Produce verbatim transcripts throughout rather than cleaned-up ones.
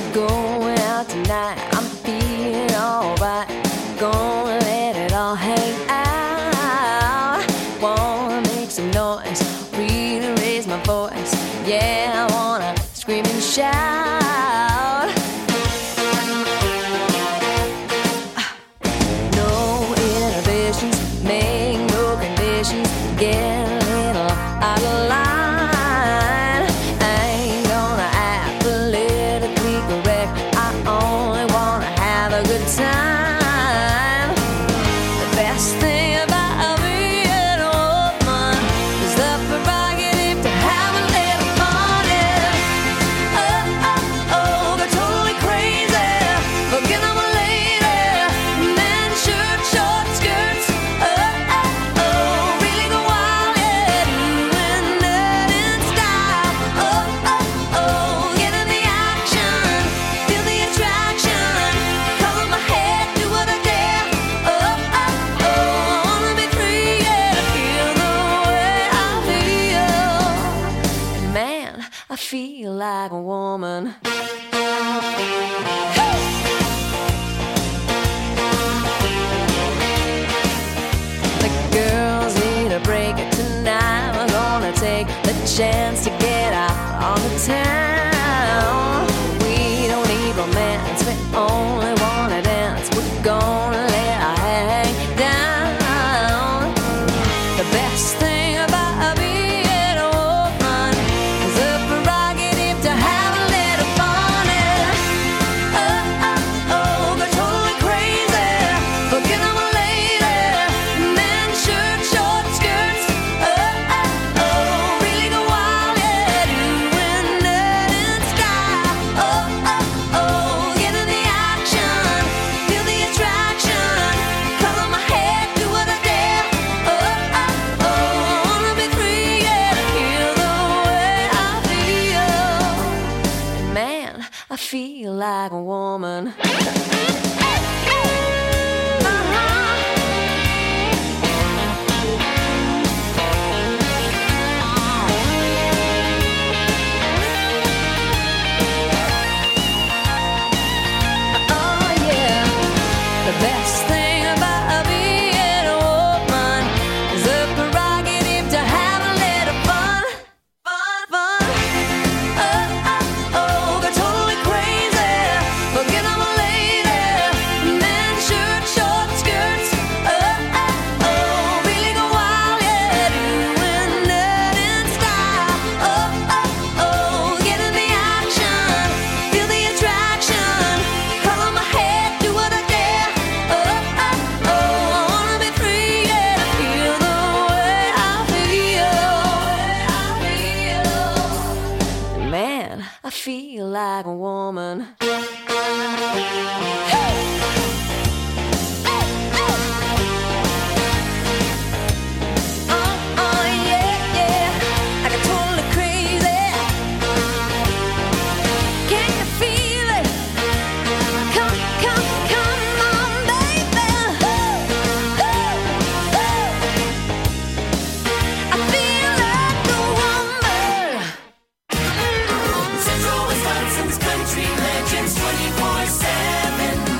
Going out tonight, I'm feeling alright. Gonna let it all hang out. Wanna make some noise, really raise my voice. Yeah, I wanna scream and shout. No inhibitions, make no conditions. Get a little out of line. I ain't gonna act politically correct. I only wanna have a good time. The best thing about being a woman is the prerogative to have a little fun. Yeah. Oh, oh, oh, they're totally crazy. Forget I'm a lady. Men, shirt, short skirts. Oh, oh, oh, really go wild. Yeah, doing that in style. Oh, oh, oh, get in the action. Feel the attraction. Color my head, do what I dare. Oh, oh, oh, I wanna be free. Yeah, feel the way I feel. And man, I feel like a woman. The girls need a break tonight. We're gonna take the chance to get out on the town. We don't need romance, we only wanna dance. We're gonna let our hang down. The best thing about being a woman is the prerogative to have a little fun. Yeah. Oh, oh, oh, they're totally crazy. Forget I'm a lady. Men, shirt, short skirts. Oh, oh, oh, really go wild. Yeah, doing that in style. Oh, oh, oh, get in the action. Feel the attraction. Color my head, do what I dare. Oh, oh, oh, I wanna be free. Yeah, feel the way I feel. Man, I feel like a woman. Oh yeah, the best thing about being a woman is the prerogative to have a little fun, fun, fun. Oh, oh, oh, they're totally crazy. Forget I'm a lady. Men, shirt, short skirts. Oh, oh, oh, really go wild. Yeah, doing that in style. Oh, oh, oh, get in the action. Feel the attraction. Color my head, do what I dare. Oh, oh, oh, I wanna be free. Yeah, feel the way I feel. Man, I feel like a woman. Oh, oh, yeah, yeah. I got totally crazy. Can you feel it? Come, come, come on, baby. Ooh, ooh, ooh. I feel like a woman. Central Wisconsin's country legends twenty-four seven.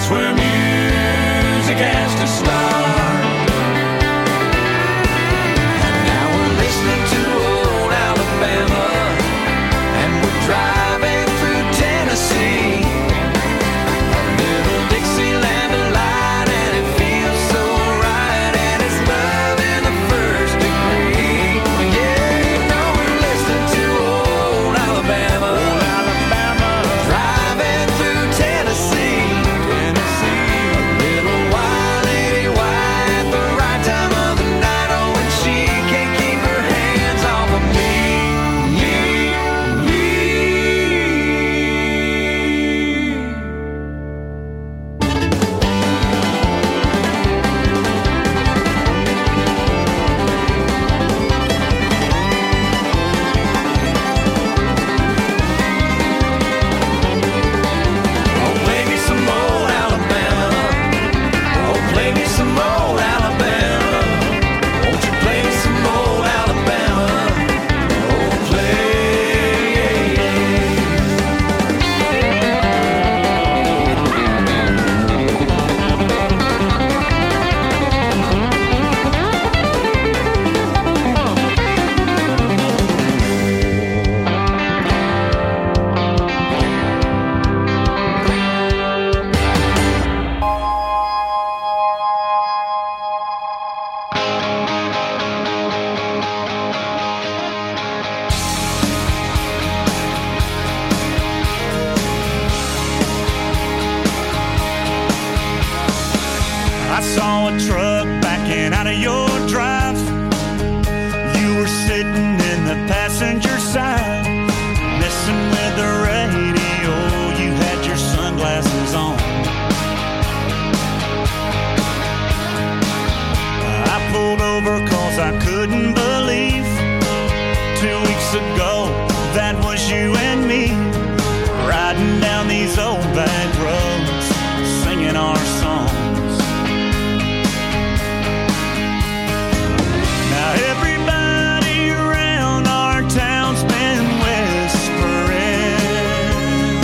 That's where music has to start. And now we're listening to old Alabama, and we're driving through Tennessee. A little Dixieland delight, and it feels so right, and it's love in the first degree. Yeah, you know we're listening to old Alabama, old Alabama, driving through Tennessee. Tennessee, a little wild lady white, the right time of the night. Oh, and she can't keep her hands off of me. Oh, play me some old Alabama. Oh, play me some old Alabama. Won't you play me some old Alabama? Oh, play. I saw a truck backing out of your drive. You were sitting in the passenger side, messing with the radio. You had your sunglasses on. I pulled over cause I couldn't believe two weeks ago that was you and me, riding down these old back roads, singing our songs. Now everybody around our town's been whispering.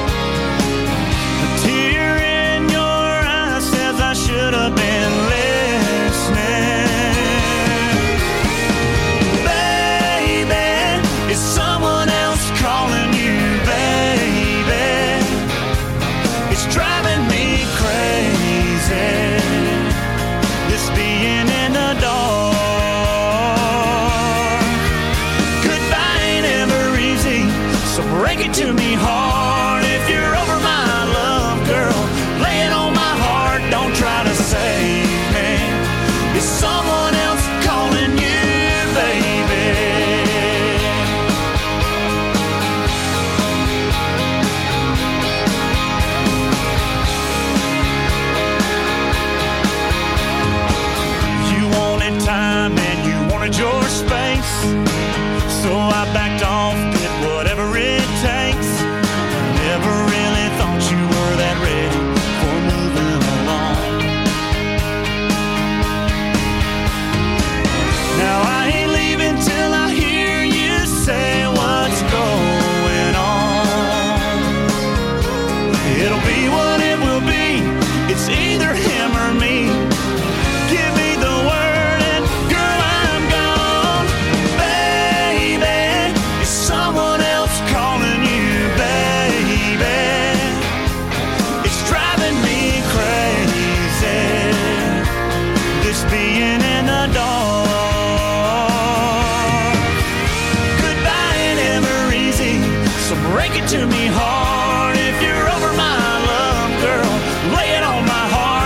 A tear in your eye says I should have been listening. Baby, is someone else calling you, baby? It's driving me crazy, this being in the dark. Goodbye ain't ever easy, so break it to me hard. If you're over my love, girl, lay it on my heart. Don't try to save me. Is someone else calling you, baby? You wanted time and you wanted your space, so I backed off, did whatever it takes. Never really thought you were that ready for moving along. Now I ain't leaving till I hear you say what's going on. It'll be what it will be, it's either him or me. Give me the word and girl, I'm gone. Baby, is someone else calling you, baby? It's driving me crazy, this being in the dark. Goodbye ain't ever easy, so break it to me hard. If you're over my love, girl, lay it on my heart.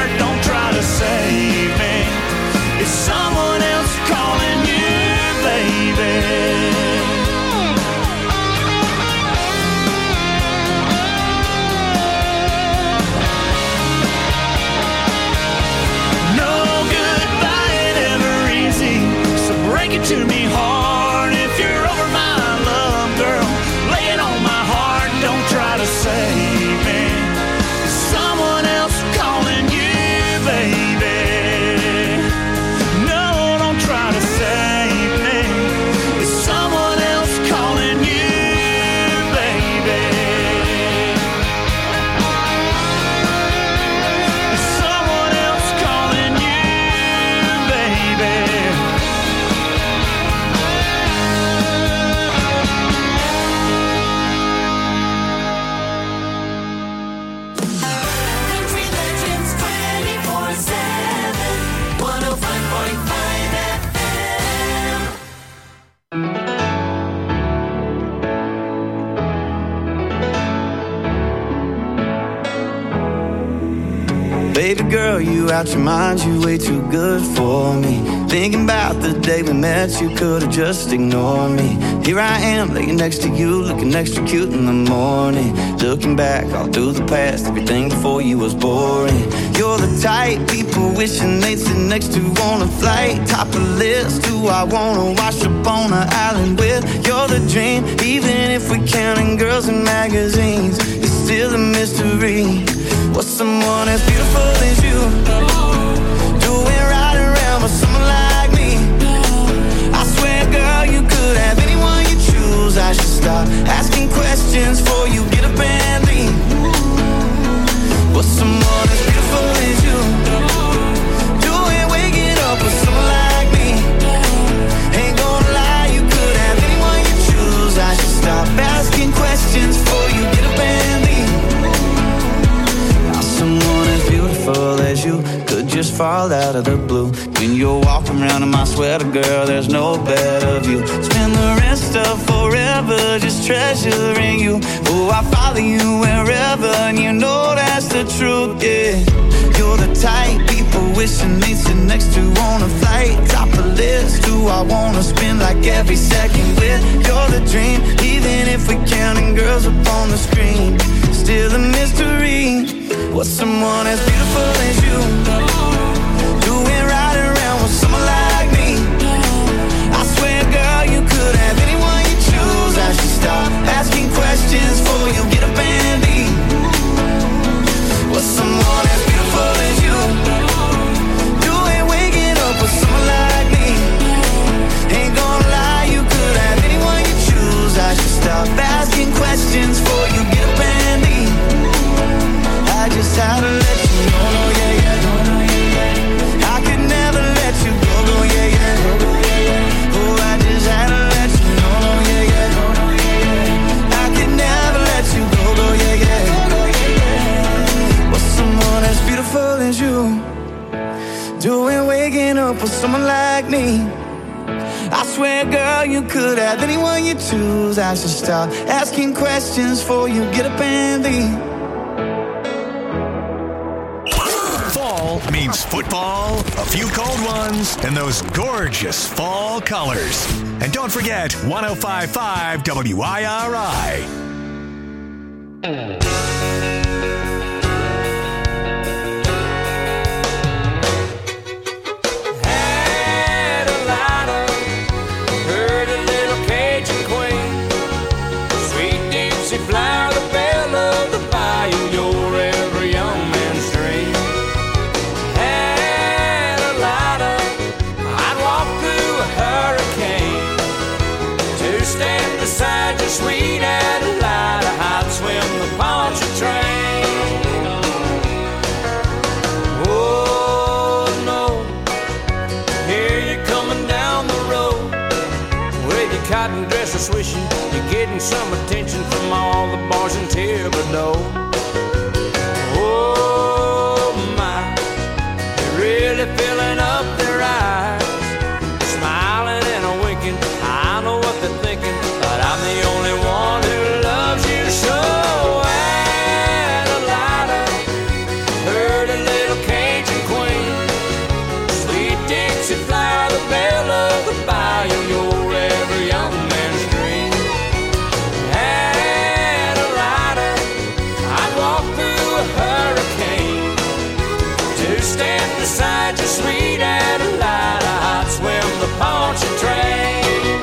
Baby girl, you out your mind, you way too good for me. Thinking about the day we met, you could've just ignored me. Here I am, laying next to you, looking extra cute in the morning. Looking back all through the past, everything before you was boring. You're the type people wishing they'd sit next to on a flight. Top of the list, who I wanna wash up on an island with. You're the dream, even if we're counting girls in magazines. It's still a mystery. What's someone as beautiful as you doing right around with someone like me? I swear, girl, you could have anyone you choose. I should stop asking questions before you get up and leave. What's someone as beautiful as you doing waking up with someone like me? Ain't gonna lie, you could have anyone you choose. I should stop asking questions before you get up and leave. Someone as beautiful as you could just fall out of the blue. When you're walking around in my sweater, girl, there's no better view. Spend the rest of forever just treasuring you. Oh, I follow you wherever, and you know that's the truth, yeah. You're the type people wishing they'd sit next to on a flight. Top of the list, who I wanna spend like every second with. You're the dream, even if we're counting girls up on the screen. Still a mystery. What's someone as beautiful as you doing right around with someone like me? I swear, girl, you could have anyone you choose. I should stop asking questions before you get up and leave. What's someone as beautiful as you doing waking up with someone like me? Ain't gonna lie, you could have anyone you choose. I should stop asking questions before you get up and leave. I just had to let you know, no, yeah, yeah, no, no, yeah, yeah. I could never let you go, go, yeah, yeah, go, yeah, yeah. Oh, I just had to let you know, no, yeah, yeah, no, no, yeah, yeah. I could never let you go, go, yeah, yeah, go, yeah, yeah. What's someone as beautiful as you doing waking up with someone like me? I swear, girl, you could have anyone you choose. I should stop asking questions before you get up and leave. Means football, a few cold ones, and those gorgeous fall colors. And don't forget one oh five point five W I R I. Had a lighter, heard a little Cajun queen, sweet Dixie flower, the belle of the bayou, you're every young man's dream. Stand beside your sweet Adelaide, I'd swim the Pontchartrain. Oh no, here you're coming down the road with your cotton dresser swishing. You're getting some attention from all the bars in Thibodeau. Oh my, you're really filling up their eyes, smiling and a winking. I know what they're thinking, but I'm the only one who loves you so. Adelina, heard a little Cajun queen, sweet Dixie flower, the belle of the bayou, you're every young man's dream. Adelina, I'd walk through a hurricane to stand beside your sweet Adelina. I'd swim the Pontchartrain.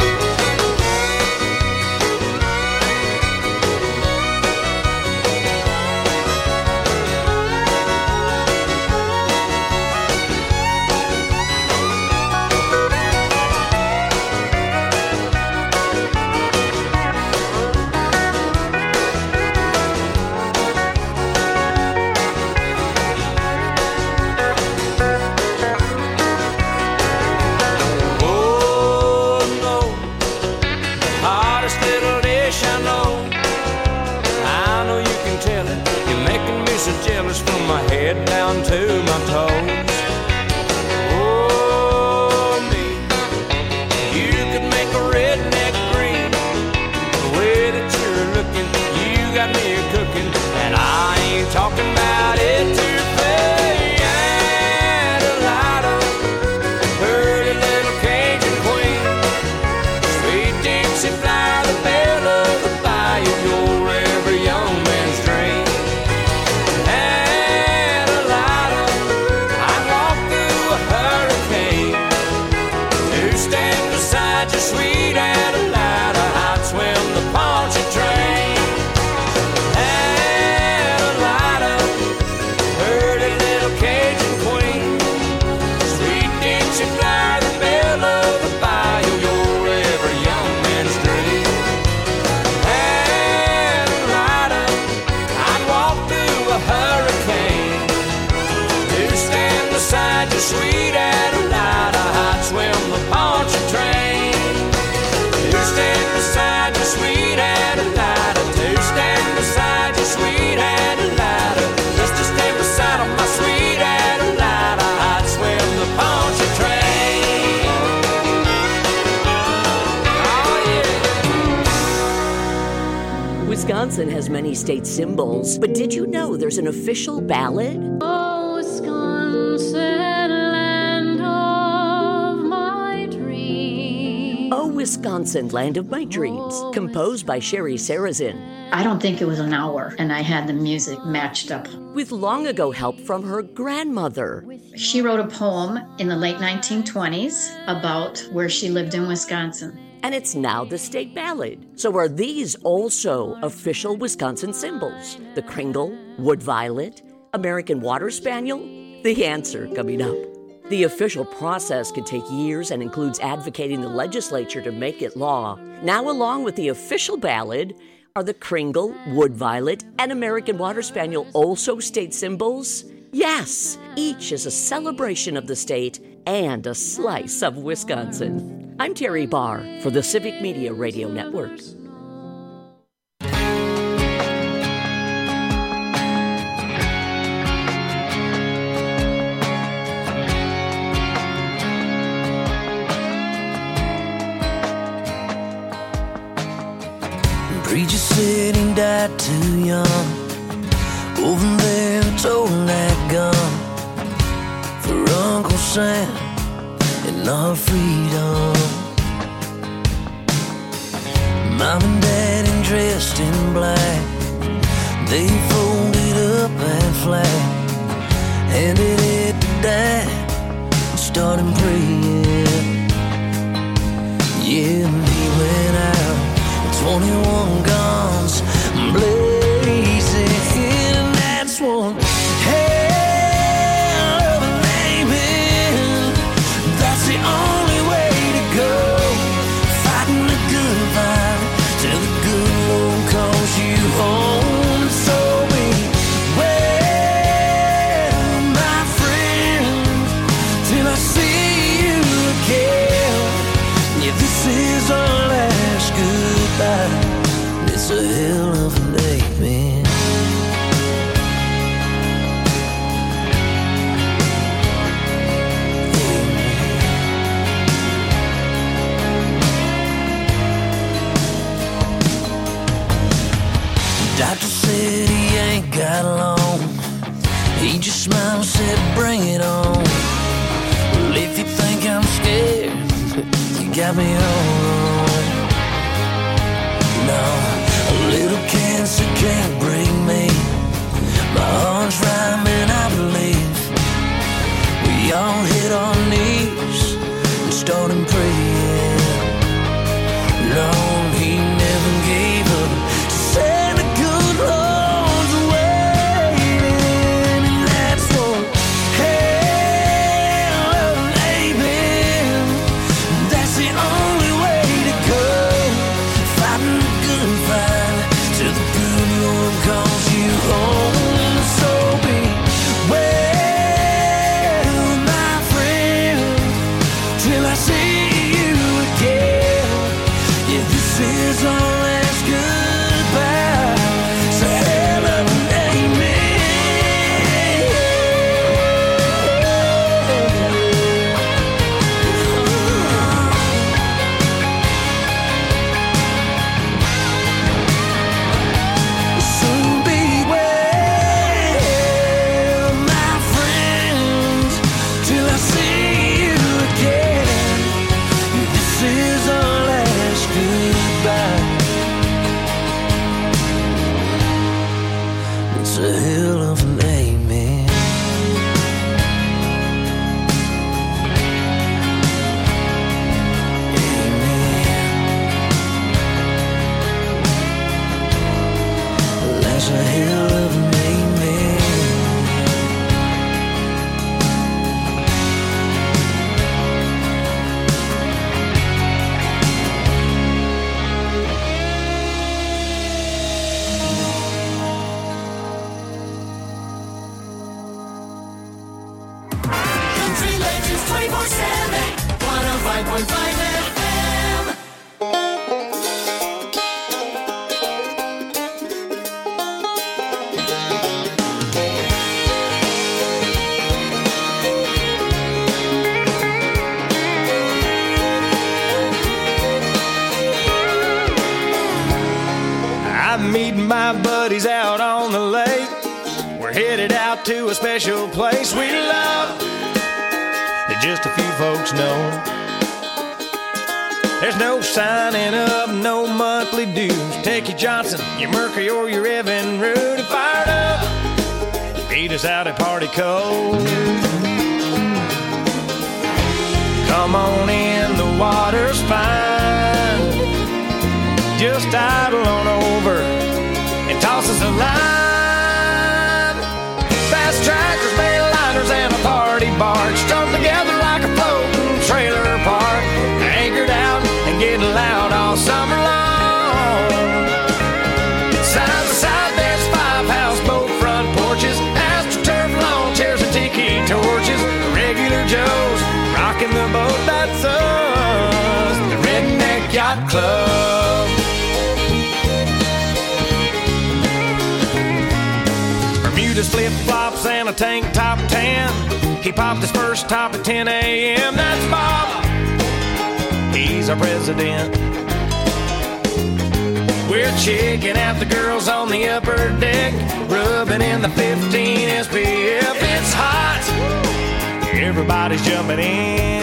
From my head down to my toes. Oh, me, you could make a redneck green. The way that you're looking, you got me cooking, and I ain't talking about it to face. sweet Adelina, I'd swim the Pontchartrain. To stand beside you, sweet Adelina, to stand beside you, sweet Adelina, just to stand beside my sweet Adelina, I'd swim the Pontchartrain. Oh yeah. Wisconsin has many state symbols, but did you know there's an official ballad? Oh, Wisconsin, land of my dreams. Oh, Wisconsin, Land of My Dreams, composed by Sherry Sarazin, I don't think it was an hour, and I had the music matched up. with long ago help from her grandmother. She wrote a poem in the late nineteen twenties about where she lived in Wisconsin. And it's now the state ballad. So are these also official Wisconsin symbols? The Kringle, Wood Violet, American Water Spaniel? The answer coming up. The official process can take years and includes advocating the legislature to make it law. Now, along with the official ballad, are the Kringle, Wood Violet, and American Water Spaniel also state symbols? Yes, each is a celebration of the state and a slice of Wisconsin. I'm Terry Barr for the Civic Media Radio Network. Preacher said he died too young. Over there toting that gun for Uncle Sam and our freedom. Mom and Daddy dressed in black, they folded up and flat, handed it to Dad and started praying. Yeah, and he went out, twenty-one guns blazing, and that's one hell of a naming. That's the only way to go, fighting the good fight till the good Lord calls you home. So beware, my friend, till I see you again. Yeah, this is our last goodbye. It's a hell of a day, man. Doctor said he ain't got long. He just smiled and said, bring it on. Well, if you think I'm scared, you got me all wrong. No, a little cancer can't break me. My heart's rhyming, I believe. We all hit our knees and started praying. Lord, he never gave up. Said the good Lord's waiting, and that's one hell of a name. That's the only way to go, fighting the good fight till the good Lord calls you home. So twenty-four seven, one oh five point five F M. I'm meeting my buddies out on the lake. We're headed out to a special place we love that just a few folks know. There's no signing up, no monthly dues. Take your Johnson, your Mercury, or your Evan Root and fired up. Meet us out at Party Cove. Come on in, the water's fine. Just idle on over and toss us a line. Fast trackers, mainliners, and a party barge strung together like a floating trailer park. Anchored out and getting loud all summer long. Side by side, there's five houseboat front porches, AstroTurf lawn chairs and tiki torches. Regular Joes rocking the boat, that's us, the Redneck Yacht Club. Bermuda's flip-flops and a tank top tan. He popped his first top at ten a.m. That's Bob, he's our president. We're checking out the girls on the upper deck, rubbing in the fifteen S P F. It's hot, everybody's jumping in.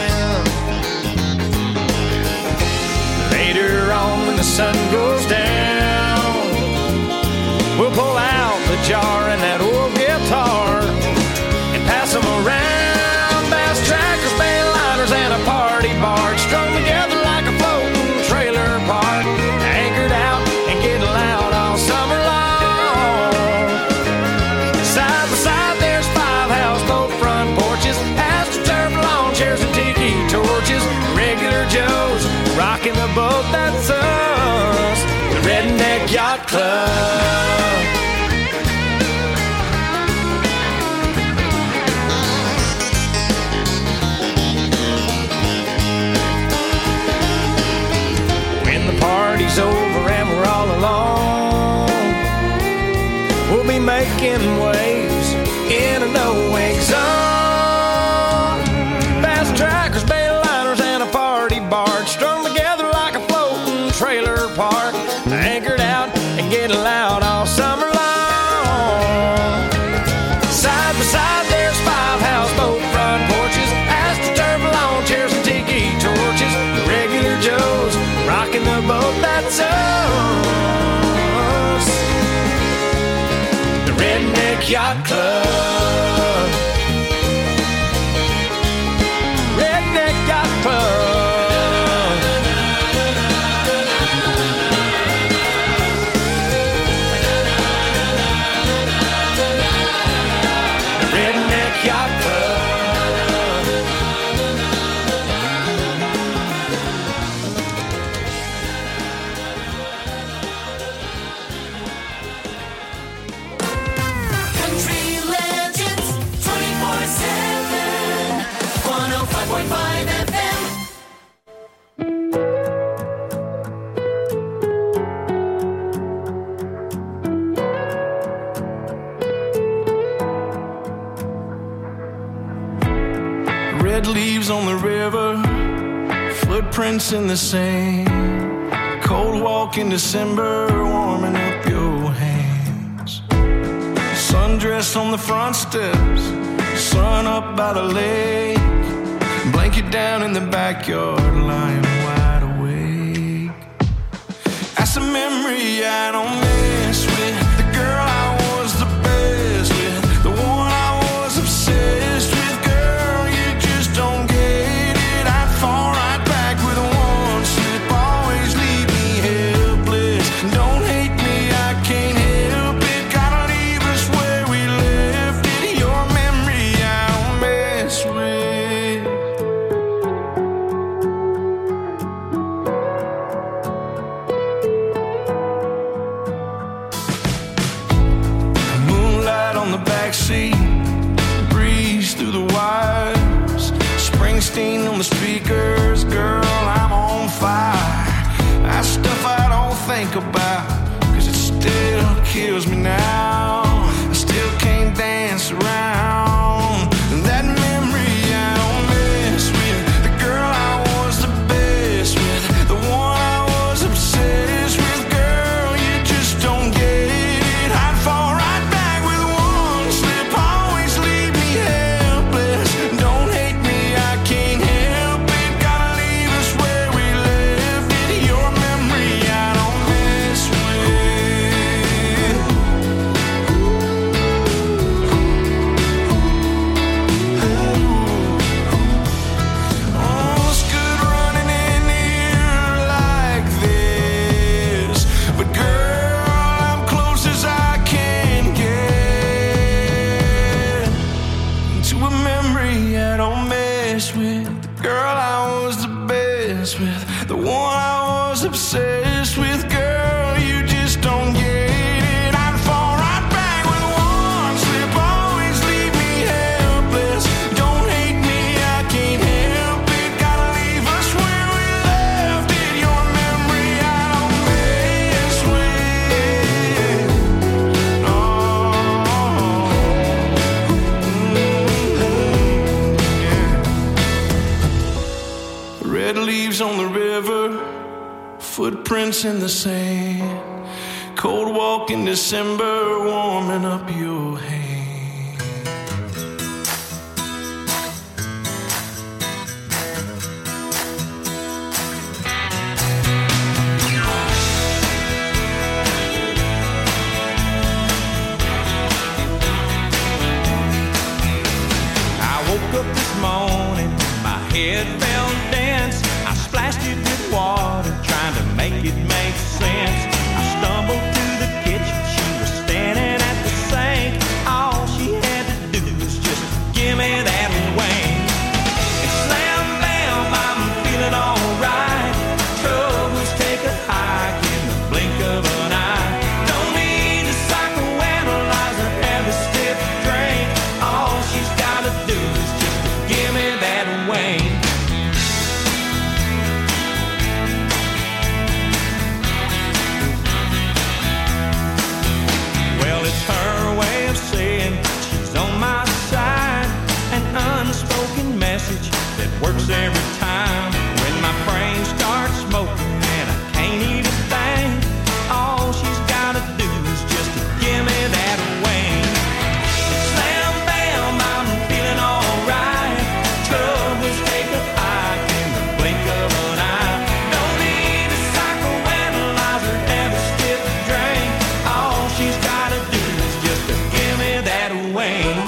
Later on when the sun goes down, we'll pull out the jar and that old guitar and pass them around. Bass trackers, mainliners, and a party barge strung together like a floating trailer park. Anchored out and getting loud all summer long. Side by side, there's five houseboat front porches, AstroTurf lawn chairs and tiki torches. Regular Joes rocking the boat, that's us, the Redneck Yacht Club. Party's over and we're all alone, we'll be making waves in a no-wake zone. Fast trackers, mainliners, and a party barge strung together like a floating trailer park. Anchored out and getting loud all summer long. Side by side, there's five houseboat front porches, AstroTurf lawn chairs and tiki torches. Regular Joes rocking the boat, that's us, the Redneck Yacht Club. Redneck Yacht Club. The Redneck Yacht Club. Red leaves on the river, footprints in the sand. Cold walk in December, warming up your hands. Sundress on the front steps, sun up by the lake. Blanket down in the backyard, lying wide awake. That's a memory I don't mess with. The girl I was the best with, the one I was obsessed with. Girl, you just don't get it. I'd fall right back with one slip. Always leave me helpless. Don't hate me, I can't help it. Gotta leave us where we left it. Your memory I don't mess with. the one I was obsessed with, girl, you just don't get it. I'd fall right back with one slip, always leave me helpless. Don't hate me, I can't help it. Gotta leave us where we left it. Your memory I don't mess with. Oh, mm-hmm. Red leaves on the river, footprints in the sand, cold walk in December, warming up your hand. I woke up this morning, my head felt dense. I splashed it with water, trying to make it make sense. I stumbled to the kitchen, she was standing at the sink. All she had to do was just give me that wing. And slam bam, I'm feeling alright. Troubles take a hike in the blink of an eye. Don't need to psychoanalyze or have a stiff drink. All she's gotta do is just give me that wing. Well, it's her way of saying she's on my side. An unspoken message that works every time. When my brain starts smoking and I can't eat a thing, all she's gotta do is just give me that wing. Slam bam, I'm feeling alright. Troubles take a hike in the blink of an eye. Don't need a psychoanalyze or have a stiff drink. All she's gotta do is just give me that wing.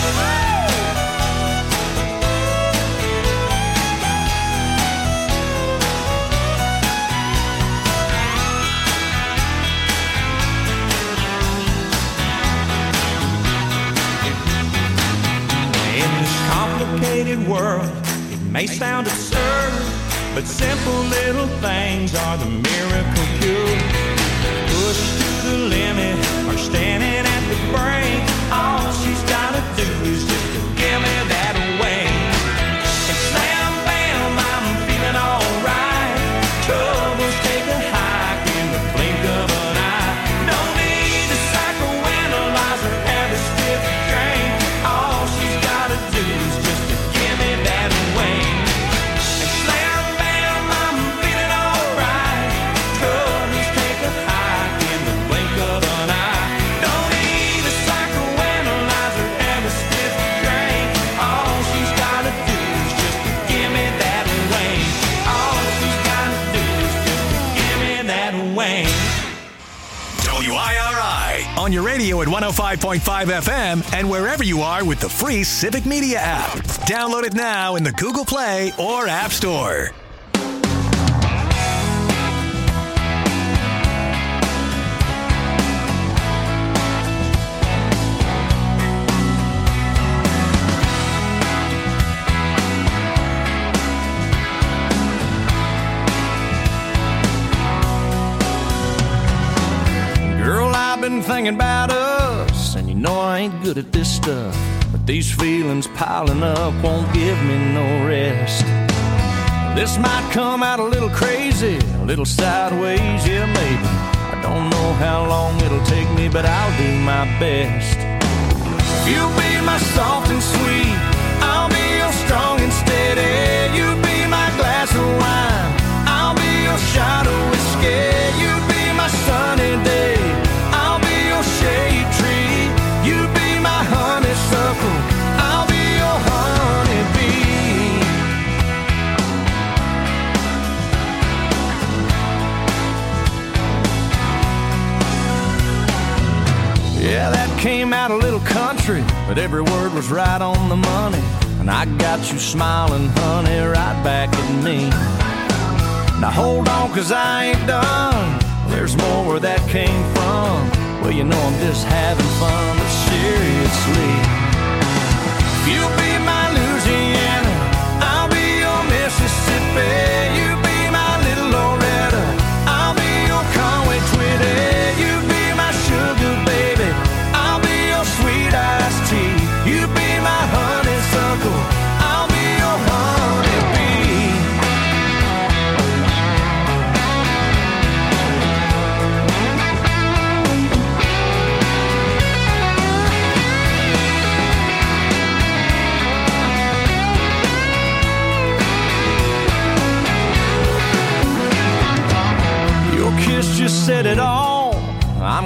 In this complicated world, it may sound absurd, but simple little things are the miracle cure. Pushed to the limit or standing at the brink, all she's gotta do is just give me that wing. And slam bam, I'm feeling alright. Troubles take a hike in the blink of an eye. Don't need a psychoanalyze or have a stiff drink. All she's gotta do is just give me that wing. And slam bam, I'm feeling alright. Troubles take a hike in the blink of an eye. Don't need a psychoanalyze or have a stiff drink. All she's gotta do is just give me that wing. All she's gotta do is just give me that wing. W I R I on your radio at one oh five point five F M and wherever you are with the free Civic Media app. Download it now in the Google Play or App Store. Girl, I've been thinking about us, and you know I ain't good at this stuff, but these feelings piling up won't give me no rest. This might come out a little crazy, a little sideways, yeah maybe. I don't know how long it'll take me, but I'll do my best. You'll be my soft and sweet, I'll be your strong and steady. You be my glass of wine, I'll be your shot of whiskey. You be my sunny day, I'll be your shade tree. You be my honeysuckle, I'll be your honeybee. Yeah, that came out a little country, but every word was right on the money. And I got you smiling, honey, right back at me. Now hold on, cause I ain't done. There's more where that came from. Well, you know I'm just having fun, but seriously, you'll be my Louisiana, I'll be your Mississippi. You be my little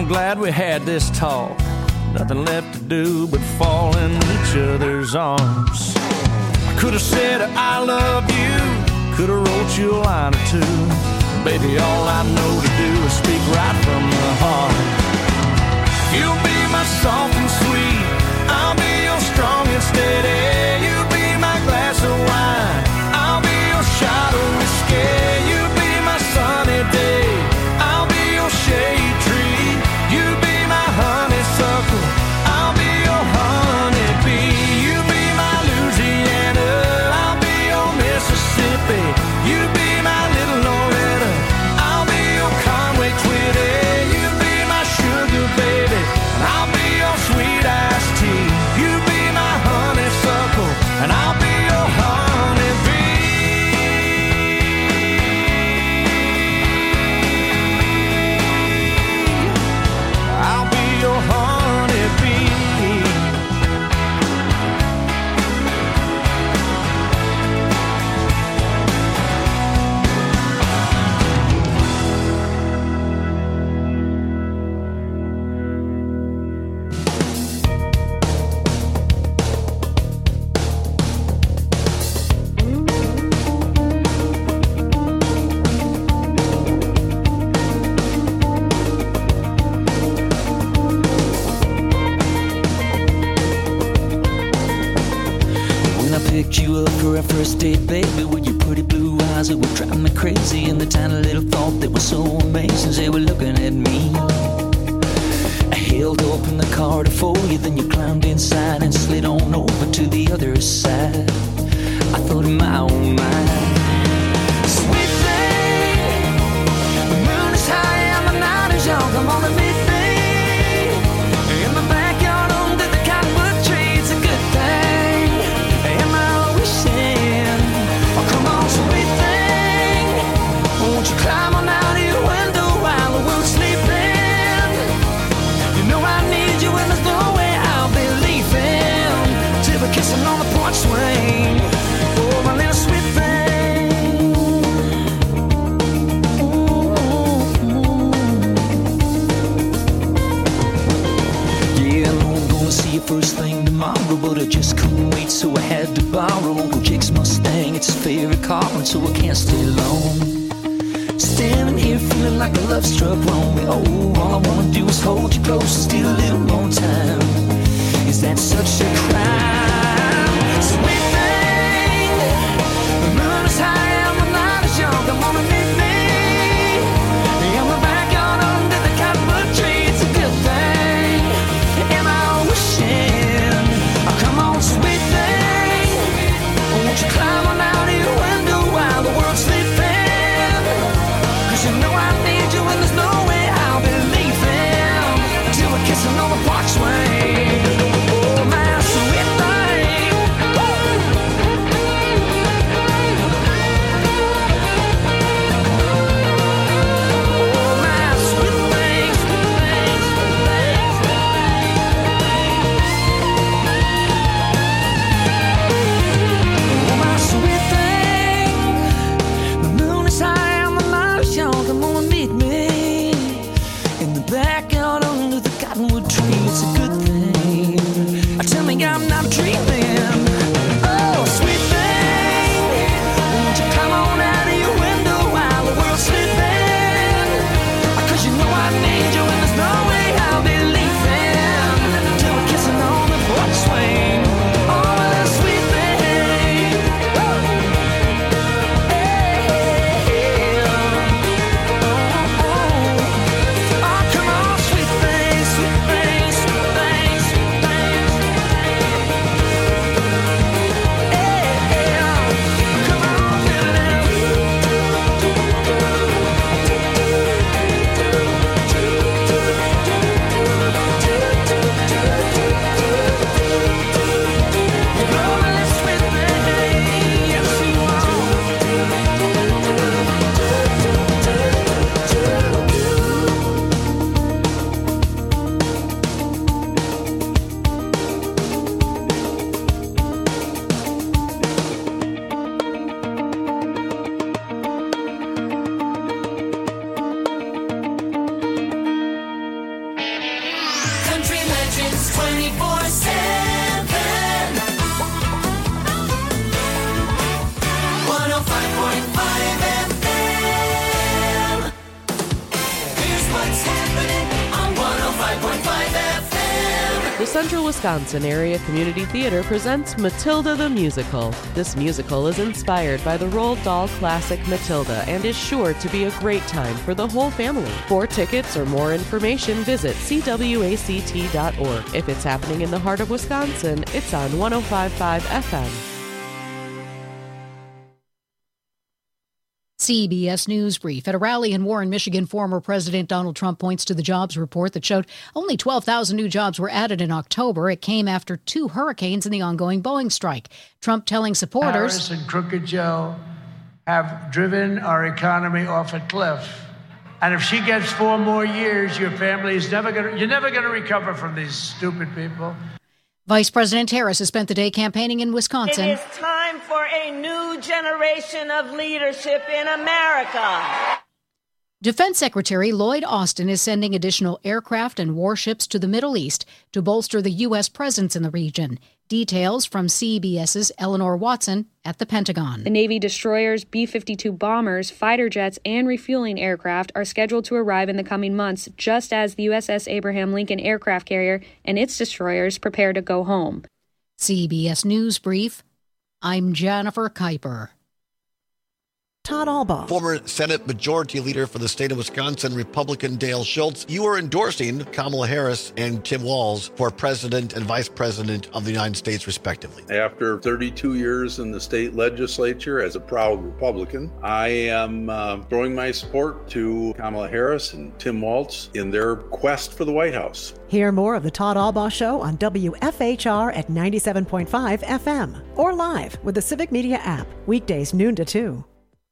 glad we had this talk. Nothing left to do but fall in each other's arms. I could have said I love you, could have wrote you a line or two. Baby, all I know to do is speak right from the heart. You'll be my soft and sweet, I'll be your strong and steady. You be my glass of wine, I'll be your shot of whiskey. You be my sunny day, I'll be your shade tree. You be my honeysuckle, I'll be your honeybee. You be my Louisiana, I'll be your Mississippi. You be my little Loretta, I'll be your Conway Twitty. You be my sugar baby, and I'll be your sweet iced tea. You be my honeysuckle, and I'll be your honeybee. I'll be your honeybee. When I picked you up for our first date, baby, with your pretty blue eyes that were driving me crazy, and the tiny little thought that was so amazing, they were looking at me. I held open the car to for you, then you climbed inside and slid on over to the other side. I thought in my own mind, sweet thing, the moon is high and the night is young. Come on and meet me in the backyard under the cottonwood tree. It's a good thing. Am I always saying, oh, come on, sweet thing, won't you climb on out of your window while the world's sleeping? You know I need you and there's no way I'll be leaving till we're kissing on the porch swing. Oh, my little sweet thing. Yeah, I know I'm gonna see you first thing tomorrow, but I just couldn't wait, so I had to borrow Uncle Jake's Mustang. It's his favorite car, and so I can't stay long. Standing here feeling like a love struck wrong. Oh, all I wanna do is hold you close and steal a little more time. Is that such a crime? Sweet thing, the moon is high and the night is young. Come on and meet me in the backyard under the cottonwood tree. It's a good thing. Am I wishing? Oh, come on, sweet thing, won't you climb on out of your window while the world's sleeping? 'Cause you know I need you and there's no way I'll be leaving till we're kissing on the porch swing. Oh, my sweet Central Wisconsin Area Community Theater presents Matilda the Musical. This musical is inspired by the Roald Dahl classic Matilda and is sure to be a great time for the whole family. For tickets or more information, visit c w a c t dot org. If it's happening in the heart of Wisconsin, it's on one oh five point five F M. C B S News Brief. At a rally in Warren, Michigan, former President Donald Trump points to the jobs report that showed only twelve thousand new jobs were added in October. It came after two hurricanes and the ongoing Boeing strike. Trump telling supporters... Harris and Crooked Joe have driven our economy off a cliff. And if she gets four more years, your family is never going to... You're never going to recover from these stupid people. Vice President Harris has spent the day campaigning in Wisconsin. It is time for a new generation of leadership in America. Defense Secretary Lloyd Austin is sending additional aircraft and warships to the Middle East to bolster the U S presence in the region. Details from CBS's Eleanor Watson at the Pentagon. The Navy destroyers, B fifty-two bombers, fighter jets, and refueling aircraft are scheduled to arrive in the coming months, just as the U S S Abraham Lincoln aircraft carrier and its destroyers prepare to go home. C B S News Brief. I'm Jennifer Kuiper. Todd Albaugh. Former Senate Majority Leader for the state of Wisconsin, Republican Dale Schultz, you are endorsing Kamala Harris and Tim Walz for President and Vice President of the United States, respectively. After thirty-two years in the state legislature as a proud Republican, I am uh, throwing my support to Kamala Harris and Tim Walz in their quest for the White House. Hear more of the Todd Albaugh Show on W F H R at ninety-seven point five F M or live with the Civic Media app, weekdays noon to two.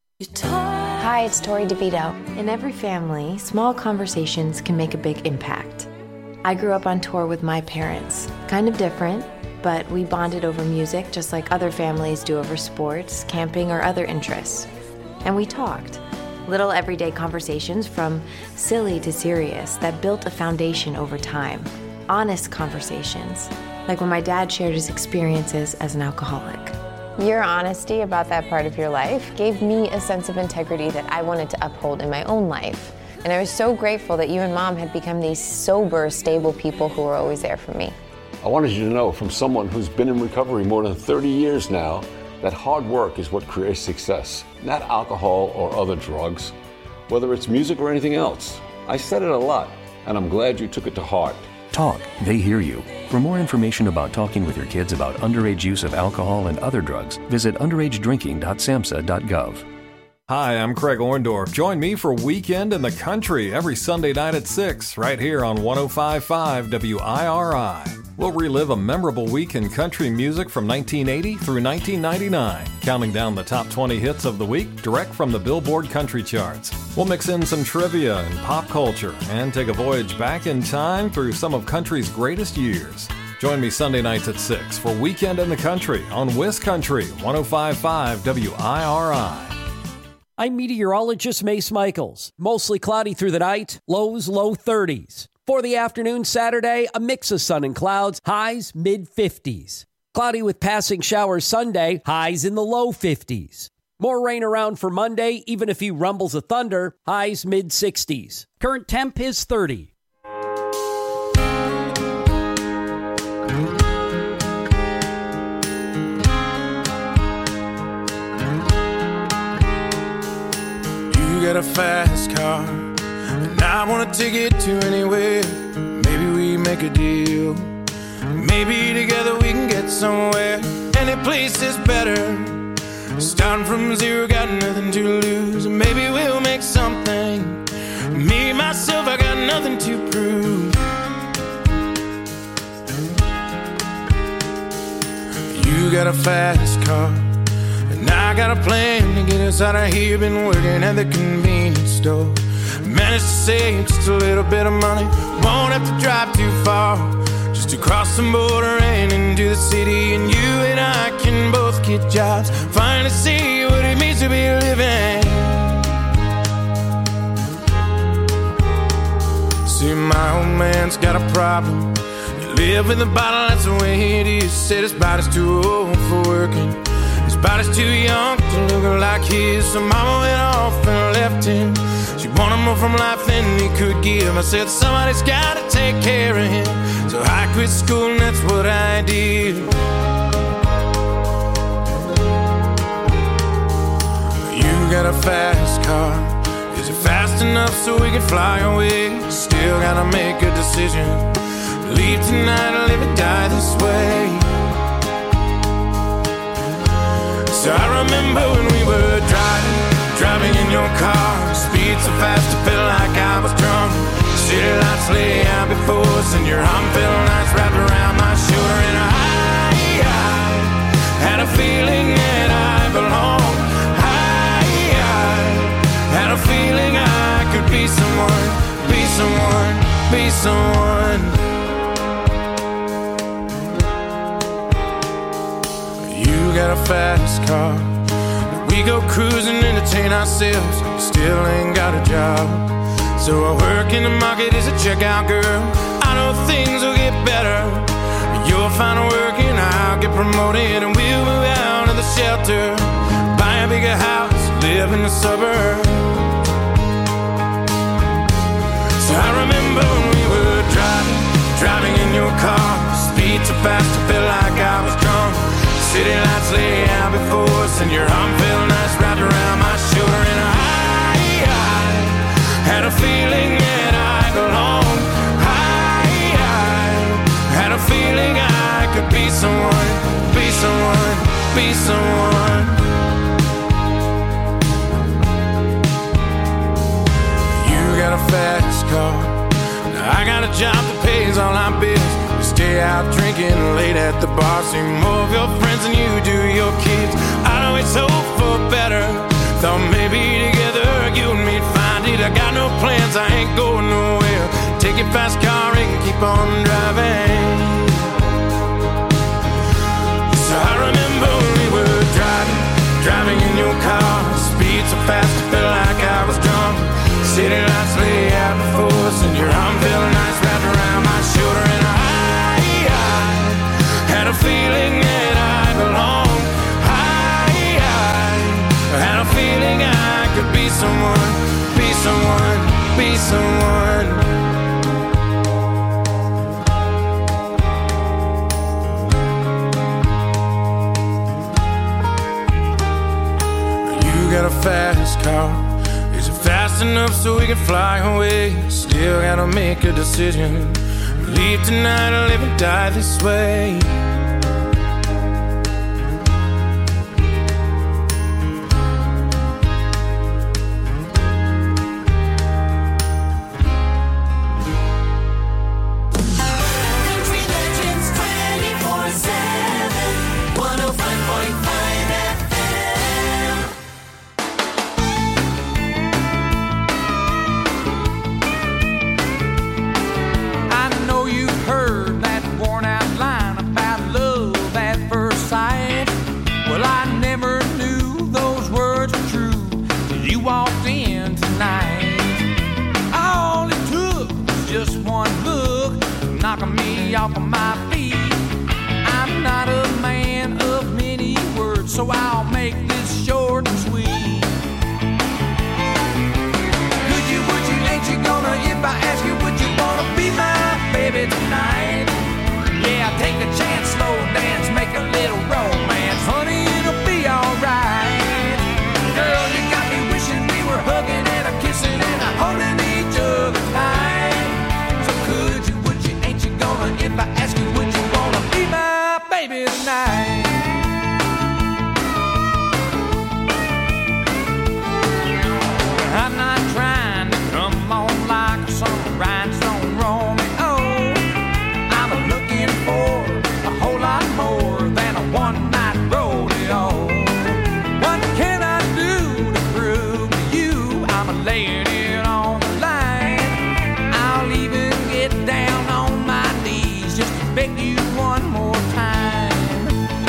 Hi, it's Tori DeVito. In every family, small conversations can make a big impact. I grew up on tour with my parents. Kind of different, but we bonded over music just like other families do over sports, camping, or other interests. And we talked. Little everyday conversations from silly to serious that built a foundation over time. Honest conversations, like when my dad shared his experiences as an alcoholic. Your honesty about that part of your life gave me a sense of integrity that I wanted to uphold in my own life. And I was so grateful that you and Mom had become these sober, stable people who were always there for me. I wanted you to know from someone who's been in recovery more than thirty years now that hard work is what creates success, not alcohol or other drugs, whether it's music or anything else. I said it a lot, and I'm glad you took it to heart. Talk, they hear you. For more information about talking with your kids about underage use of alcohol and other drugs, visit underage drinking dot samhsa dot gov. Hi, I'm Craig Orndorff. Join me for Weekend in the Country every Sunday night at six, right here on one oh five point five W I R I. We'll relive a memorable week in country music from nineteen eighty through nineteen ninety-nine, counting down the top twenty hits of the week direct from the Billboard Country Charts. We'll mix in some trivia and pop culture and take a voyage back in time through some of country's greatest years. Join me Sunday nights at six for Weekend in the Country on WisCountry one oh five point five W I R I. I'm meteorologist Mace Michaels. Mostly cloudy through the night, lows low thirties. For the afternoon Saturday, a mix of sun and clouds, highs mid-fifties. Cloudy with passing showers Sunday, highs in the low fifties. More rain around for Monday, even a few rumbles of thunder, highs mid-sixties. Current temp is thirty. You got a fast car, and I want to take it to anywhere. Maybe we make a deal. Maybe together we can get somewhere. Any place is better. Starting from zero, got nothing to lose. Maybe we'll make something. Me, myself, I got nothing to prove. You got a fast car, and I got a plan to get us out of here. Been working at the convenience store. Managed to save just a little bit of money. Won't have to drive too far, just to cross the border and into the city. And you and I can both get jobs, finally see what it means to be living. See, my old man's got a problem. You live with a bottle, that's the way it is. Said his body's too old for working. His body's too young to look like his, so mama went off and left him. She wanted more from life than he could give. I said somebody's gotta take care of him, so I quit school and that's what I did. You got a fast car, is it fast enough so we can fly away? Still gotta make a decision, leave tonight or live or die this way. So I remember when we were driving, driving in your car, speed so fast it felt like I was drunk. City lights lay out before us and your arm felt nice wrapped around my shoulder. And I, I had a feeling that I belonged. I, I had a feeling I could be someone, be someone, be someone. You got a fast car, we go cruising, entertain ourselves, still ain't got a job. So I work in the market as a checkout girl. I know things will get better, you'll find work and I'll get promoted, and we'll move out of the shelter, buy a bigger house, live in the suburbs. So I remember when we were driving, driving in your car, speed so fast it felt like I was drunk. City lights lay out before us and your arm felt nice wrapped around my shoulder. And I, I had a feeling that I belonged. I, I had a feeling I could be someone, be someone, be someone. You got a fast car, now I got a job that pays all our bills. We stay out drinking late at the bar, see more of your friends than you do your kids. I'd always hope for better, thought maybe together you and me'd find it. I got no plans, I ain't going nowhere. Take your fast car and keep on driving. So I remember when we were driving, driving in your car, speed so fast it felt like I was drunk. City lights lay out before us and your arm felt nice wrapped around my shoulder. And I had a feeling that I belonged. I, I had a feeling I could be someone, be someone, be someone. You got a fast car, is it fast enough so we can fly away? Still gotta make a decision, leave tonight or live and die this way. Off of my feet. I'm not a man of many words, so I'll make this short and sweet. Could you, would you, ain't you gonna, if I ask you, would you wanna be my baby tonight? Yeah, take a chance, slow dance, make a little romance. Honey, it'll be alright. Girl, you got me wishing we were hugging and a kissing and a holding each other tight. So could you, would you, ain't you gonna, if I ask you, would you wanna be my baby tonight? I'm not trying to come on like some rhinestone Romeo. I'm looking for a whole lot more than a one-night rodeo. What can I do to prove to you I'm laying it on the line? I'll even get down on my knees just to beg you one more time.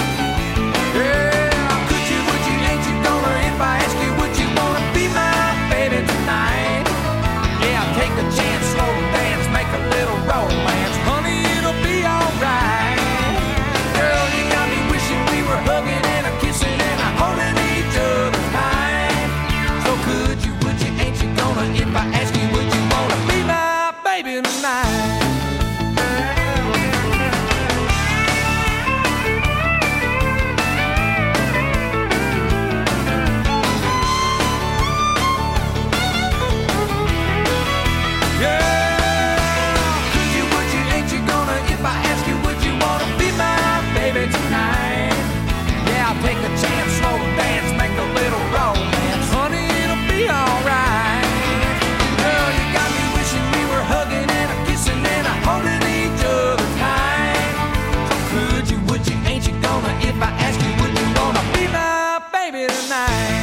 if I ask you, would you wanna be my baby tonight?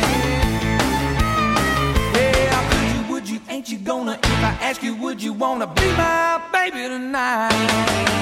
Yeah, could you, would you, ain't you gonna, if I ask you, would you wanna be my baby tonight?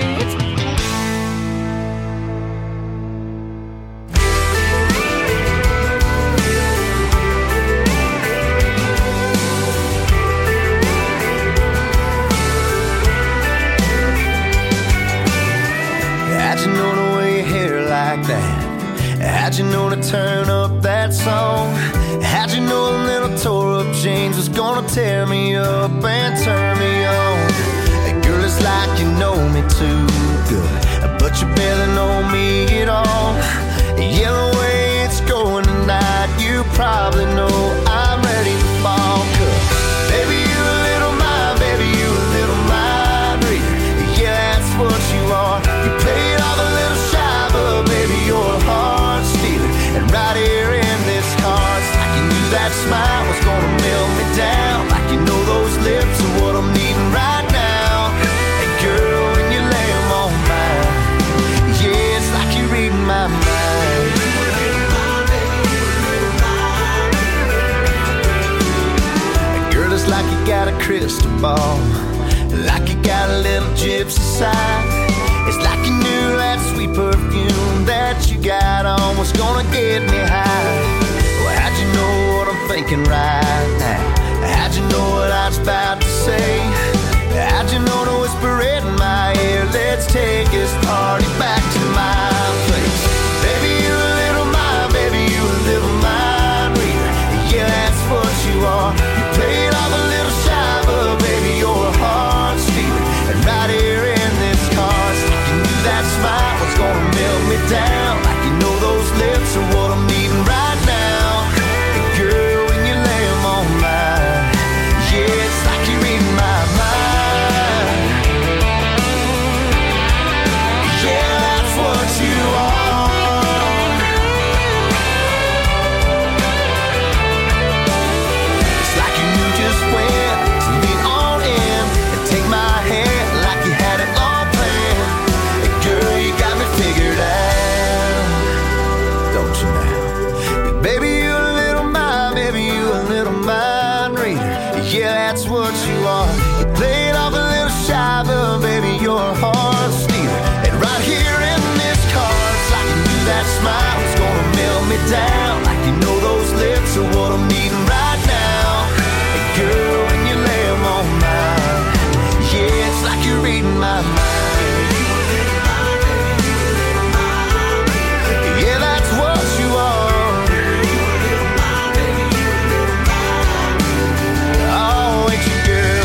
How'd you know to wear your hair like that? How'd you know to turn up that song? How'd you know a little tore up jeans was gonna tear me up and turn me on? Girl, it's like you know me too good, but you barely know me at all. Yeah, the way it's going tonight, you probably know I'm ready to fall. Cause baby, you a little mind, baby, you a little mind reader. Yeah, that's what you are. You played all the little shy, but baby, you're a heart stealer. And right here in this car, it's like you knew that smile was gonna melt me down. Like you know those lips are what I'm needing right now. And girl, when you lay them on mine, yeah, it's like you're reading my mind. Girl, it's like you got a crystal ball, like you got a little gypsy side. It's like you knew that sweet perfume that you got on was gonna get me high. Well, how'd you know what I'm thinking right now? How'd you know what I was about to say? How'd you know to whisper it in my ear? Let's take this party back to my place. Baby, you a little mind, baby, you a little mind reader. Yeah, that's what you are. You played all the little shy, but baby, you're a heart stealer. And right here in this car, you knew that smile was gonna melt me down. Like you know those lips are what I'm needing right now. And girl, when you lay them on mine, yeah, it's like you're reading my mind. Yeah, that's what you are. It's like you knew just when to lean on in and take my hand like you had it all planned. And girl, you got me figured out, don't you now? Baby, you a little mind, baby, you a little mind reader. Yeah, that's what you are. You played off a little shy, but baby, you're a heart stealer. And right here in this car, it's like you knew that smile was gonna melt me down. Like you know those lips are what I'm needing right now. And girl, when you lay them on mine, yeah, it's like you're reading my mind. Yeah, that's what you are. Oh, ain't you, girl?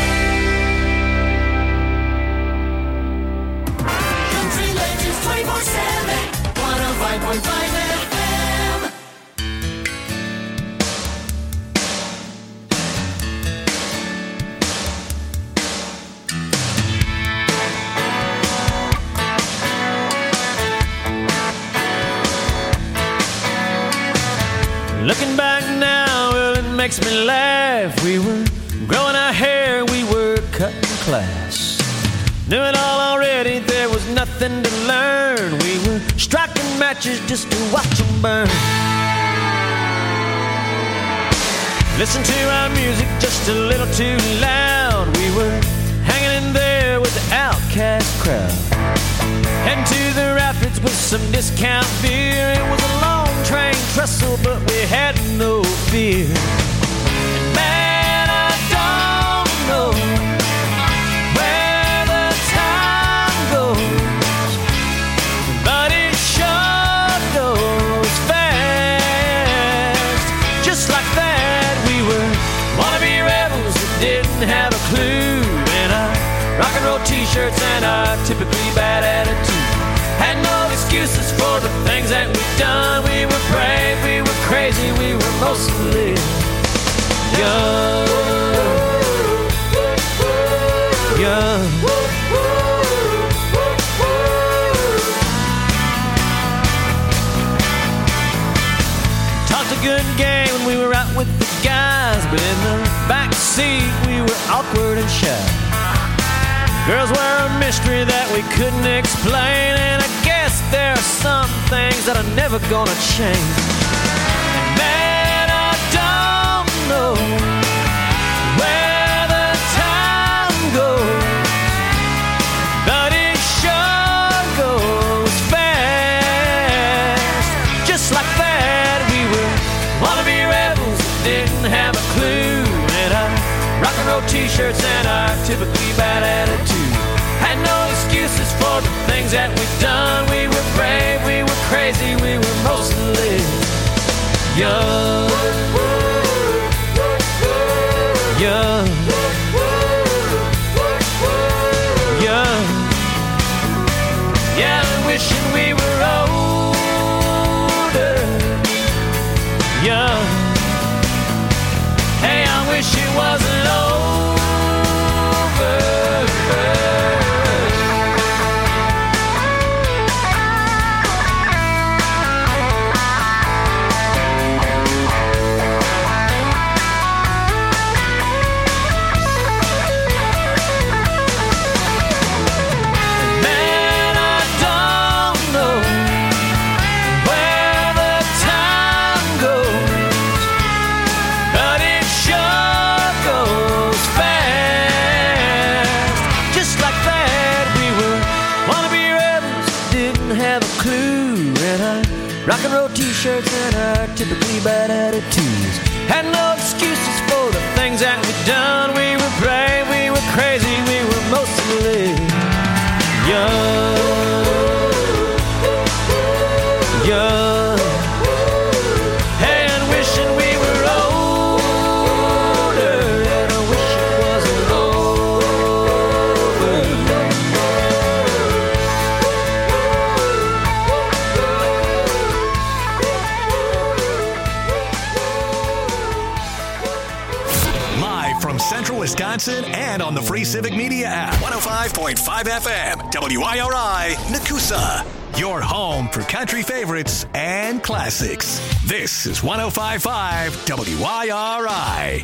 Country Legends twenty-four seven, one oh five point five F M. Looking back now, well, it makes me laugh. We were growing our hair, we were cutting class. Knew it all already, there was nothing to learn. We were striking matches just to watch them burn. Listen to our music just a little too loud. We were hanging in there with the outcast crowd. Heading to the rapids with some discount beer. It was a long train trestle, but we had no fear. And man, I don't know where the time goes, but it sure goes fast. Just like that, we were wannabe rebels that didn't have a clue. In our rock and roll t-shirts and our typically bad attitude. Had no excuses for the things that we've done. We were brave, we were crazy, we were mostly young. Young. Talked a good game when we were out with the guys, but in the back seat we were awkward and shy. Girls were a mystery that we couldn't explain, and I guess there are some that are never gonna change. And man, I don't know where the time goes, but it sure goes fast. Just like that, we were wannabe rebels, didn't have a clue, and our rock and roll t-shirts and our typically bad attitude. Had no excuses for the things that we've done. We were brave, we were crazy, we were mostly young. Young. Young. Yeah, wishing we were older. Young. Hey, I wish it wasn't over. Rock and roll t-shirts and our typically bad attitudes. Had no excuses for the things that we've done. We were brave, we were crazy, we were mostly young. Young. Hey, and wishing we were older, and I wish it wasn't over. From Central Wisconsin and on the free Civic Media app. one oh five point five F M, W I R I, Nakusa. Your home for country favorites and classics. This is one oh five point five W I R I.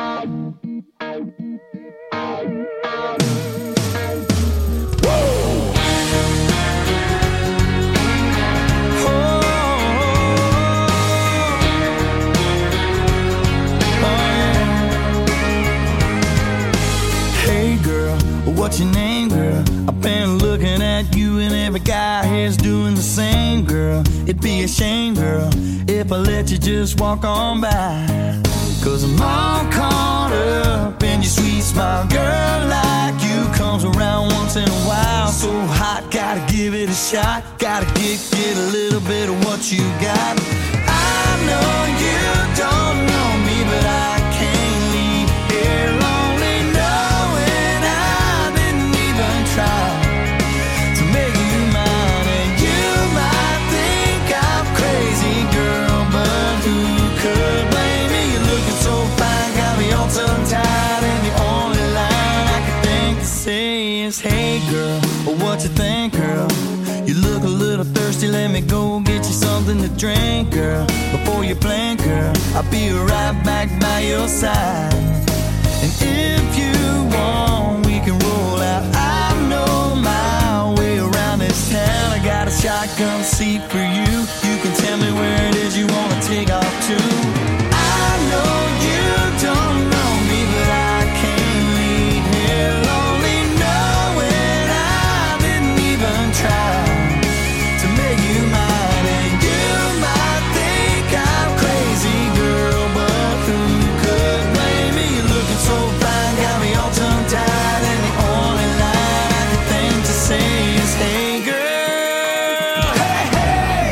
What's your name, girl? I've been looking at you and every guy here's doing the same, girl. It'd be a shame, girl, if I let you just walk on by. Cause I'm all caught up in your sweet smile. Girl like you comes around once in a while. So hot, gotta give it a shot. Gotta get, get a little bit of what you got. I know you don't know me, but I can't leave here lonely knowing I didn't even try to make you mine. And you might think I'm crazy, girl, but who could blame me? You're looking so fine, got me all tongue-tied, and the only line I can think to say is, hey girl, what you think, girl? You look a little thirsty, let me go get you something to drink, girl. Before you blink, girl, I'll be right back by your side. And if you want, we can roll out. I know my way around this town. I got a shotgun seat for you. You can tell me where it is you want to take off to. I know you don't know me, but I can't leave here lonely knowing I didn't even try to make you mine. And you might think I'm crazy, girl, but who could blame me? You're looking so fine, got me all tongue-tied, and the only line I can think to say is, hey girl, hey, hey.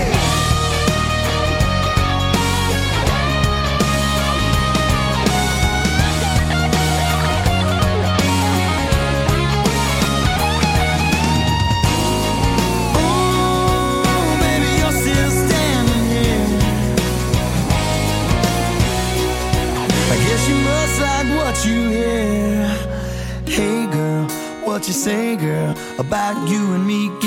Ooh, baby, you're still standing here. I guess you must like what you hear. Hey girl, what you say, girl, about you and me